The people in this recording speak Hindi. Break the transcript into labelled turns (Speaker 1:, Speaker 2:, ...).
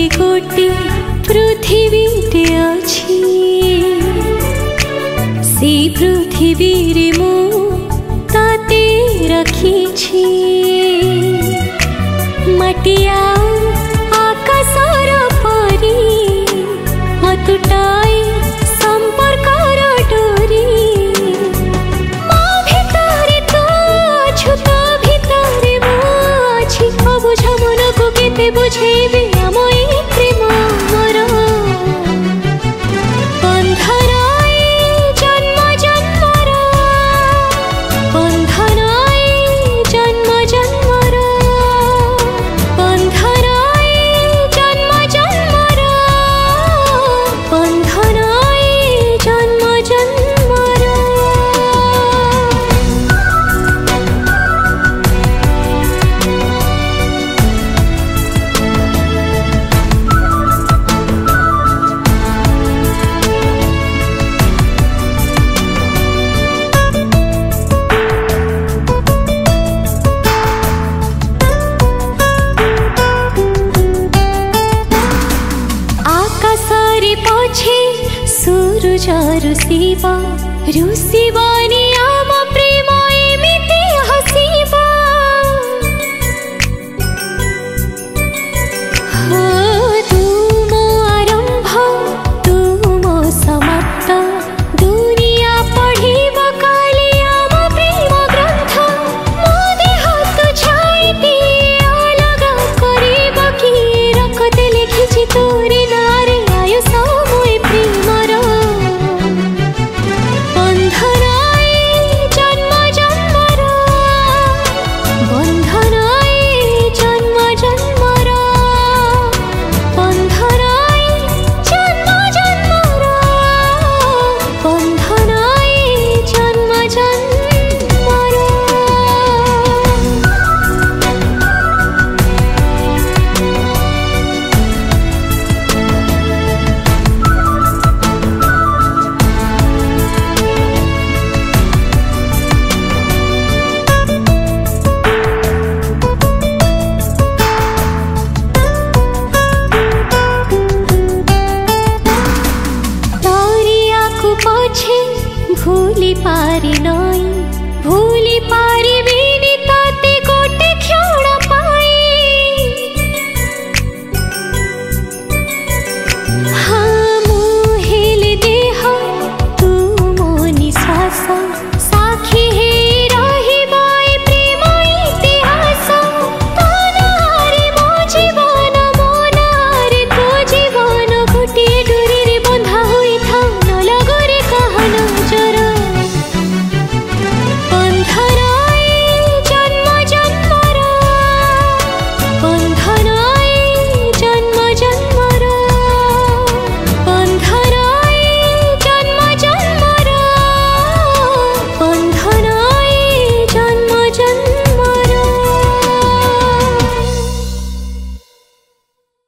Speaker 1: गोटे पृथिवीटे अछि से पृथिवी रे मु ताते रखिछि मटिया आकाशर परी अतुटाई संपर्कर डोरी मो भितरे तो अछु तो भितरे मु अछि अबुझ मनकु केते बुझेबे आम ए प्रेम मोर बंधन जन्म जन्मर बंधन जन्म जन्मर बंधन जन्म जन्मर बंधन जन्म जन्मर। आकाशरे पछे सूरज रुसिबा रुसिबानी आम प्रेम एमिति हसिबा हो तुम आरंभ तुम समाप्त दुनिया पढ़िब काली आम प्रेम ग्रंथ मो देह तु छाइते अलग करिब कि रखते लिखिछि तोरे नारे आयुष मोए प्रेमर बंधन जन्म जन्मर बंधन जन्म जन्मर बंधन जन्म जन्मर बंधन जन्म जन्मर। तारियाकु पछे भूली पारि नई भूली पारिबिनि ताते गोटे क्षण पाई हाँ मु हेले देह तू मो निश्वास